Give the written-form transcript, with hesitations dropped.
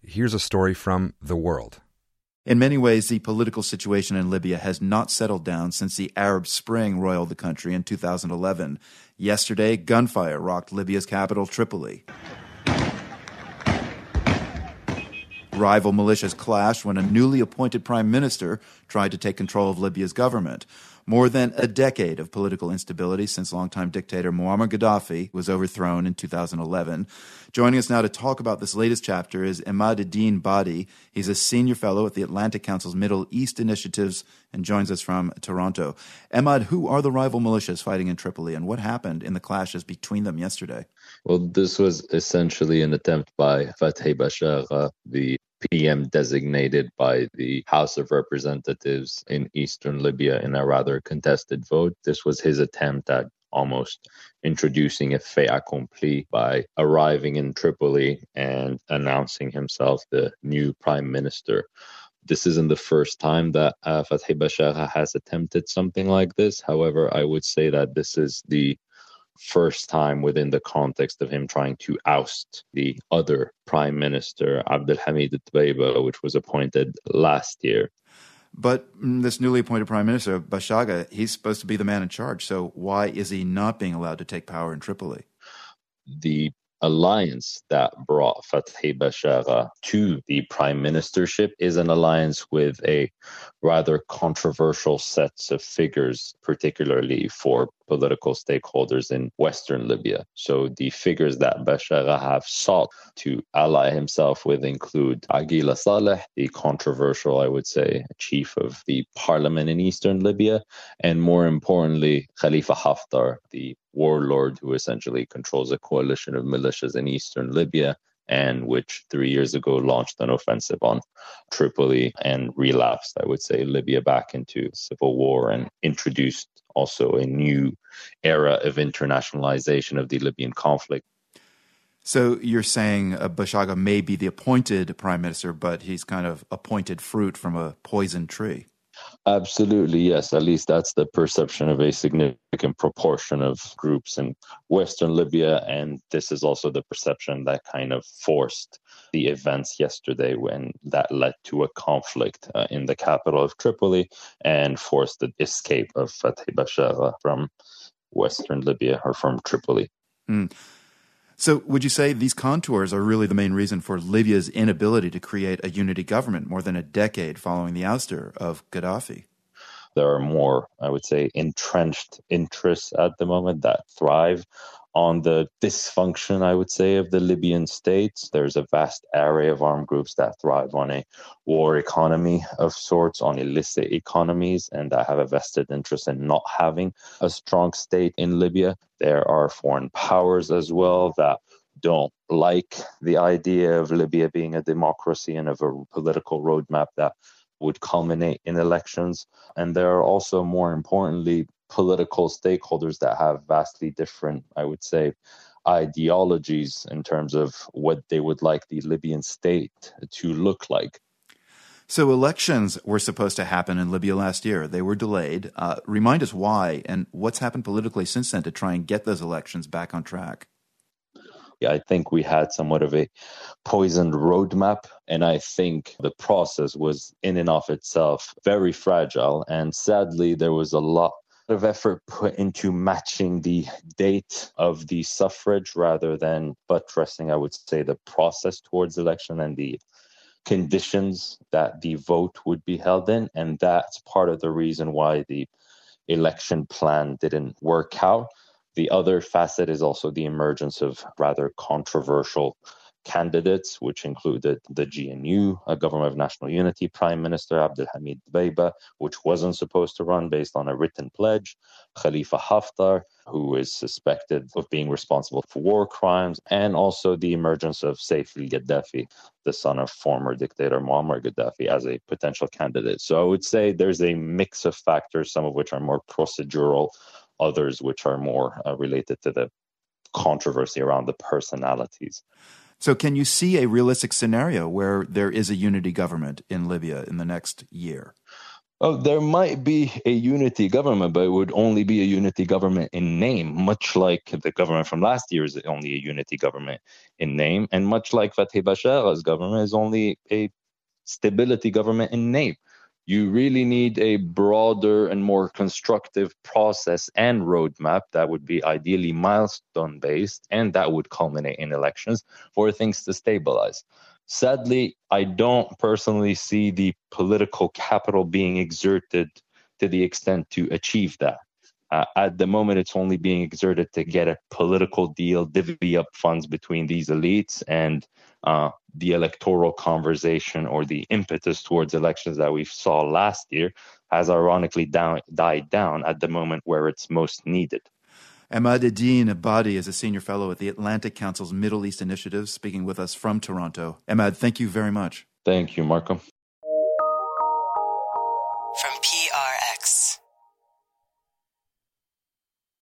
here's a story from The World. In many ways, the political situation in Libya has not settled down since the Arab Spring roiled the country in 2011. Yesterday, gunfire rocked Libya's capital, Tripoli. Rival militias clashed when a newly appointed prime minister tried to take control of Libya's government. More than a decade of political instability since longtime dictator Muammar Gaddafi was overthrown in 2011. Joining us now to talk about this latest chapter is Emad Badi. He's a senior fellow at the Atlantic Council's Middle East Initiatives and joins us from Toronto. Emad, who are the rival militias fighting in Tripoli, and what happened in the clashes between them yesterday? Well, this was essentially an attempt by Fathi Bashagha, the PM designated by the House of Representatives in eastern Libya in a rather contested vote. This was his attempt at almost introducing a fait accompli by arriving in Tripoli and announcing himself the new prime minister. This isn't the first time that Fathi Bashagha has attempted something like this. However, I would say that this is the first time within the context of him trying to oust the other prime minister, Abdelhamid Dbeiba, which was appointed last year. But this newly appointed prime minister, Bashagha, he's supposed to be the man in charge. So why is he not being allowed to take power in Tripoli? The alliance that brought Fathi Bashagha to the prime ministership is an alliance with a rather controversial sets of figures, particularly for political stakeholders in Western Libya. So the figures that Bashagha have sought to ally himself with include Aguila Saleh, the controversial, I would say, chief of the parliament in Eastern Libya, and more importantly, Khalifa Haftar, the warlord who essentially controls a coalition of militias in Eastern Libya, and which 3 years ago launched an offensive on Tripoli and relapsed, I would say, Libya back into civil war and introduced also a new era of internationalization of the Libyan conflict. So you're saying Bashagha may be the appointed prime minister, but he's kind of appointed fruit from a poisoned tree. Absolutely, yes. At least that's the perception of a significant proportion of groups in Western Libya. And this is also the perception that kind of forced the events yesterday when that led to a conflict in the capital of Tripoli and forced the escape of Fathi Bashagha from Western Libya or from Tripoli. So would you say these contours are really the main reason for Libya's inability to create a unity government more than a decade following the ouster of Gaddafi? There are more, I would say, entrenched interests at the moment that thrive on the dysfunction, I would say, of the Libyan state. There's a vast array of armed groups that thrive on a war economy of sorts, on illicit economies, and that have a vested interest in not having a strong state in Libya. There are foreign powers as well that don't like the idea of Libya being a democracy and of a political roadmap that would culminate in elections. And there are also, more importantly, political stakeholders that have vastly different, I would say, ideologies in terms of what they would like the Libyan state to look like. So elections were supposed to happen in Libya last year. They were delayed. Remind us why and what's happened politically since then to try and get those elections back on track. I think we had somewhat of a poisoned roadmap, and I think the process was in and of itself very fragile. And sadly, there was a lot of effort put into matching the date of the suffrage rather than buttressing, I would say, the process towards election and the conditions that the vote would be held in. And that's part of the reason why the election plan didn't work out. The other facet is also the emergence of rather controversial candidates, which included the GNU, a Government of National Unity Prime Minister Abdelhamid Dbeiba, which wasn't supposed to run based on a written pledge, Khalifa Haftar, who is suspected of being responsible for war crimes, and also the emergence of Saif al-Gaddafi, the son of former dictator Muammar Gaddafi, as a potential candidate. So I would say there's a mix of factors, some of which are more procedural, others which are more related to the controversy around the personalities. So can you see a realistic scenario where there is a unity government in Libya in the next year? Oh, there might be a unity government, but it would only be a unity government in name, much like the government from last year is only a unity government in name, and much like Fathi Bashar's government is only a stability government in name. You really need a broader and more constructive process and roadmap that would be ideally milestone-based, and that would culminate in elections for things to stabilize. Sadly, I don't personally see the political capital being exerted to the extent to achieve that. At the moment, it's only being exerted to get a political deal, divvy up funds between these elites, and the electoral conversation or the impetus towards elections that we saw last year has ironically died down at the moment where it's most needed. Emad-Eddine Abadi is a senior fellow at the Atlantic Council's Middle East Initiative, speaking with us from Toronto. Emad, thank you very much. Thank you, Marco.